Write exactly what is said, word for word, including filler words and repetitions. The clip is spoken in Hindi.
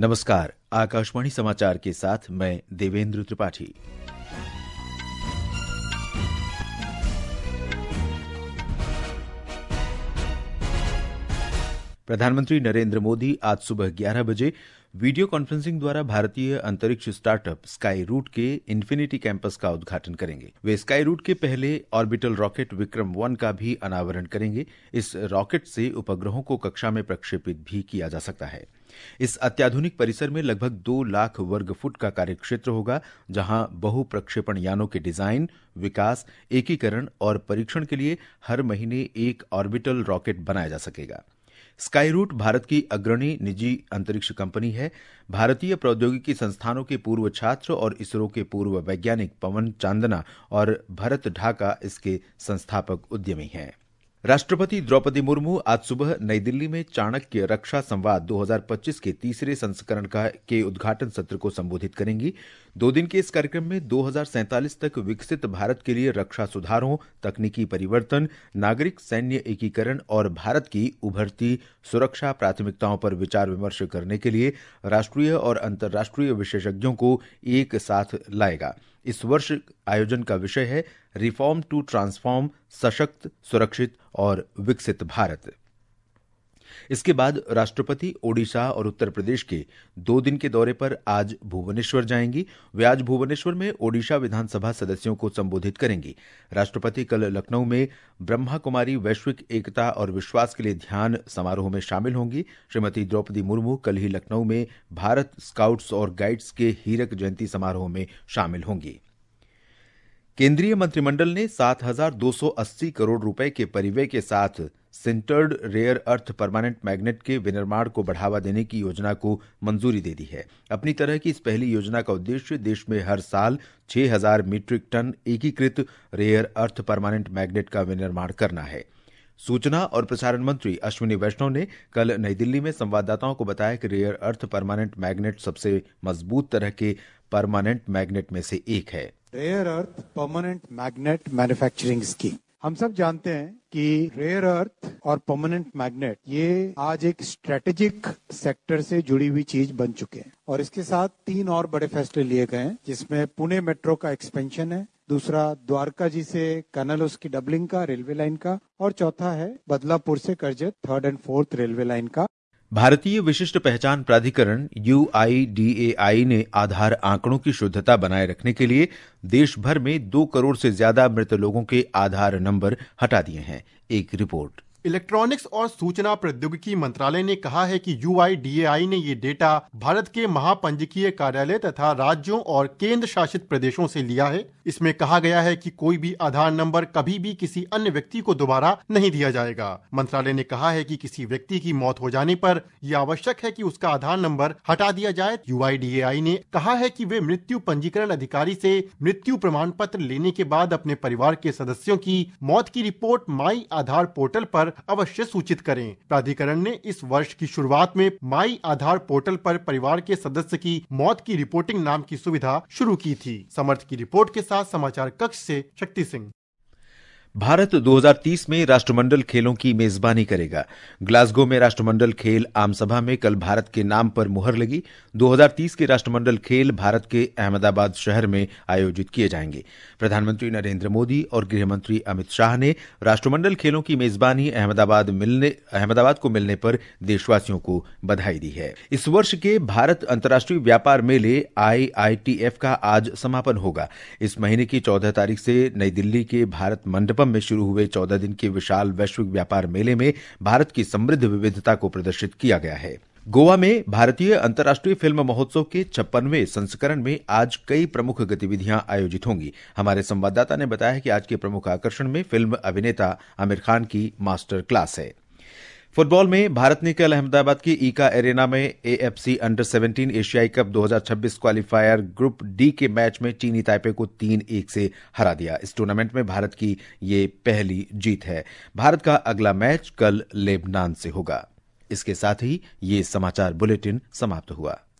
नमस्कार, आकाशवाणी समाचार के साथ मैं देवेंद्र त्रिपाठी। प्रधानमंत्री नरेंद्र मोदी आज सुबह ग्यारह बजे वीडियो कॉन्फ्रेंसिंग द्वारा भारतीय अंतरिक्ष स्टार्टअप स्काई रूट के इन्फिनिटी कैंपस का उद्घाटन करेंगे। वे स्काई रूट के पहले ऑर्बिटल रॉकेट विक्रम वन का भी अनावरण करेंगे। इस रॉकेट से उपग्रहों को कक्षा में प्रक्षेपित भी किया जा सकता है। इस अत्याधुनिक परिसर में लगभग दो लाख वर्ग फुट का कार्यक्षेत्र होगा, जहां बहु प्रक्षेपण यानों के डिजाइन, विकास, एकीकरण और परीक्षण के लिए हर महीने एक ऑर्बिटल रॉकेट बनाया जा सकेगा। स्काई रूट भारत की अग्रणी निजी अंतरिक्ष कंपनी है। भारतीय प्रौद्योगिकी संस्थानों के पूर्व छात्र और इसरो के पूर्व वैज्ञानिक पवन चांदना और भरत ढाका इसके संस्थापक उद्यमी हैं। राष्ट्रपति द्रौपदी मुर्मू आज सुबह नई दिल्ली में चाणक्य रक्षा संवाद दो हज़ार पच्चीस के तीसरे संस्करण का के उद्घाटन सत्र को संबोधित करेंगी। दो दिन के इस कार्यक्रम में दो हज़ार सैंतालीस तक विकसित भारत के लिए रक्षा सुधारों, तकनीकी परिवर्तन, नागरिक सैन्य एकीकरण और भारत की उभरती सुरक्षा प्राथमिकताओं पर विचार विमर्श करने के लिए राष्ट्रीय और अंतर्राष्ट्रीय विशेषज्ञों को एक साथ लाएगा। इस वर्ष आयोजन का विषय है रिफॉर्म टू ट्रांसफॉर्म, सशक्त, सुरक्षित और विकसित भारत। इसके बाद राष्ट्रपति ओडिशा और उत्तर प्रदेश के दो दिन के दौरे पर आज भुवनेश्वर जाएंगी। वे आज भुवनेश्वर में ओडिशा विधानसभा सदस्यों को संबोधित करेंगी। राष्ट्रपति कल लखनऊ में ब्रह्मा कुमारी वैश्विक एकता और विश्वास के लिए ध्यान समारोह में शामिल होंगी। श्रीमती द्रौपदी मुर्मू कल ही लखनऊ में भारत स्काउट्स और गाइड्स के हीरक जयंती समारोह में शामिल होंगी। केंद्रीय मंत्रिमंडल ने सात हजार दो सौ अस्सी करोड़ रुपए के परिव्यय के साथ sintered rare earth permanent magnet के विनिर्माण को बढ़ावा देने की योजना को मंजूरी दे दी है। अपनी तरह की इस पहली योजना का उद्देश्य देश में हर साल छह हजार मीट्रिक टन एकीकृत रेयर अर्थ परमानेंट मैग्नेट का विनिर्माण करना है। सूचना और प्रसारण मंत्री अश्विनी वैष्णव ने कल नई दिल्ली में संवाददाताओं को बताया कि रेयर अर्थ परमानेंट मैग्नेट सबसे मजबूत तरह के परमानेंट मैग्नेट में से एक है। Rare earth permanent magnet manufacturing scheme, हम सब जानते हैं कि रेयर अर्थ और परमानेंट मैग्नेट ये आज एक स्ट्रेटेजिक सेक्टर से जुड़ी हुई चीज बन चुके हैं और इसके साथ तीन और बड़े फैसले लिए गए हैं, जिसमें पुणे मेट्रो का एक्सपेंशन है, दूसरा द्वारका जी से कनल उसकी डबलिंग का रेलवे लाइन का, और चौथा है बदलापुर से Karjat third and fourth railway line का। भारतीय विशिष्ट पहचान प्राधिकरण यू आई डी ए आई ने आधार आंकड़ों की शुद्धता बनाए रखने के लिए देश भर में दो करोड़ से ज्यादा मृत लोगों के आधार नंबर हटा दिए हैं। एक रिपोर्ट। इलेक्ट्रॉनिक्स और सूचना प्रौद्योगिकी मंत्रालय ने कहा है कि यू आई डी ए आई ने ये डेटा भारत के महापंजीकीय कार्यालय तथा राज्यों और केंद्र शासित प्रदेशों से लिया है। इसमें कहा गया है कि कोई भी आधार नंबर कभी भी किसी अन्य व्यक्ति को दोबारा नहीं दिया जाएगा। मंत्रालय ने कहा है कि किसी व्यक्ति की मौत हो जाने पर यह आवश्यक है कि उसका आधार नंबर हटा दिया जाए। यू आई डी ए आई ने कहा है कि वे मृत्यु पंजीकरण अधिकारी से मृत्यु प्रमाण पत्र लेने के बाद अपने परिवार के सदस्यों की मौत की रिपोर्ट माई आधार पोर्टल पर अवश्य सूचित करें। प्राधिकरण ने इस वर्ष की शुरुआत में माई आधार पोर्टल पर परिवार के सदस्य की मौत की रिपोर्टिंग नाम की सुविधा शुरू की थी। समर्थ की रिपोर्ट के साथ समाचार कक्ष से शक्ति सिंह। भारत दो हज़ार तीस में राष्ट्रमंडल खेलों की मेजबानी करेगा। ग्लासगो में राष्ट्रमंडल खेल आम सभा में कल भारत के नाम पर मुहर लगी। दो हज़ार तीस के राष्ट्रमंडल खेल भारत के अहमदाबाद शहर में आयोजित किए जाएंगे। प्रधानमंत्री नरेंद्र मोदी और गृह मंत्री अमित शाह ने राष्ट्रमंडल खेलों की मेजबानी अहमदाबाद मिलने अहमदाबाद को मिलने पर देशवासियों को बधाई दी है। इस वर्ष के भारत अंतर्राष्ट्रीय व्यापार मेले आई आई टी एफ का आज समापन होगा। इस महीने की चौदह तारीख से नई दिल्ली के भारत मंडपम में शुरू हुए चौदह दिन के विशाल वैश्विक व्यापार मेले में भारत की समृद्ध विविधता को प्रदर्शित किया गया है। गोवा में भारतीय अंतर्राष्ट्रीय फिल्म महोत्सव के छप्पनवें संस्करण में आज कई प्रमुख गतिविधियां आयोजित होंगी। हमारे संवाददाता ने बताया कि आज के प्रमुख आकर्षण में फिल्म अभिनेता आमिर खान की मास्टर क्लास है। फुटबॉल में भारत ने कल अहमदाबाद के ईका एरेना में ए एफ सी अंडर सत्रह एशियाई कप दो हज़ार छब्बीस क्वालीफायर ग्रुप डी के मैच में चीनी ताइपे को तीन एक से हरा दिया। इस टूर्नामेंट में भारत की ये पहली जीत है। भारत का अगला मैच कल लेबनान से होगा। इसके साथ ही ये समाचार बुलेटिन समाप्त हुआ।